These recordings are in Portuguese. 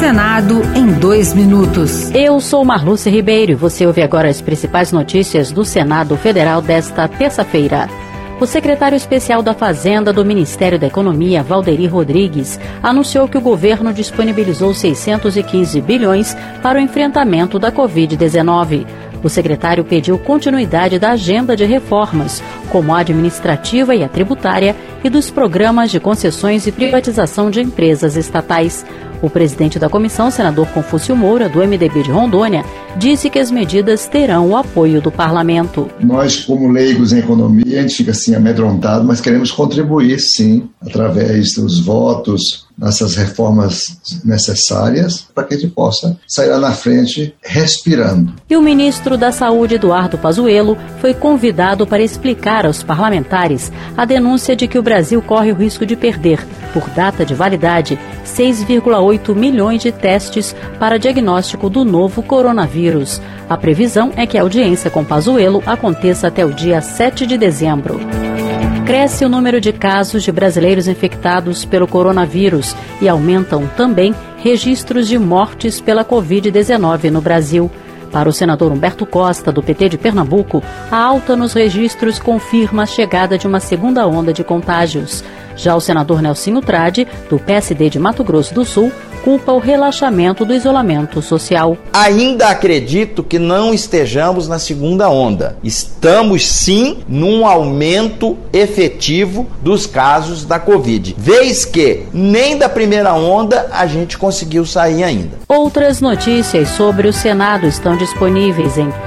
Senado em 2 minutos. Eu sou Marluce Ribeiro e você ouve agora as principais notícias do Senado Federal desta terça-feira. O secretário especial da Fazenda do Ministério da Economia, Valderi Rodrigues, anunciou que o governo disponibilizou 615 bilhões para o enfrentamento da Covid-19. O secretário pediu continuidade da agenda de reformas, como a administrativa e a tributária, e dos programas de concessões e privatização de empresas estatais. O presidente da comissão, senador Confúcio Moura, do MDB de Rondônia, disse que as medidas terão o apoio do parlamento. Nós, como leigos em economia, a gente fica assim amedrontado, mas queremos contribuir, sim, através dos votos, nessas reformas necessárias, para que a gente possa sair lá na frente respirando. E o ministro da Saúde, Eduardo Pazuello, foi convidado para explicar aos parlamentares a denúncia de que o Brasil corre o risco de perder, por data de validade, 6,8 milhões de testes para diagnóstico do novo coronavírus. A previsão é que a audiência com Pazuello aconteça até o dia 7 de dezembro. Cresce o número de casos de brasileiros infectados pelo coronavírus e aumentam também registros de mortes pela Covid-19 no Brasil. Para o senador Humberto Costa, do PT de Pernambuco, a alta nos registros confirma a chegada de uma segunda onda de contágios. Já o senador Nelsinho Trade, do PSD de Mato Grosso do Sul, culpa o relaxamento do isolamento social. Ainda acredito que não estejamos na segunda onda. Estamos sim num aumento efetivo dos casos da Covid. Vez que nem da primeira onda a gente conseguiu sair ainda. Outras notícias sobre o Senado estão disponíveis em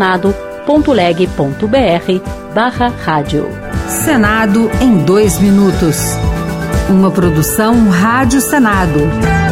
senado.leg.br/rádio. Senado em 2 minutos. Uma produção Rádio Senado.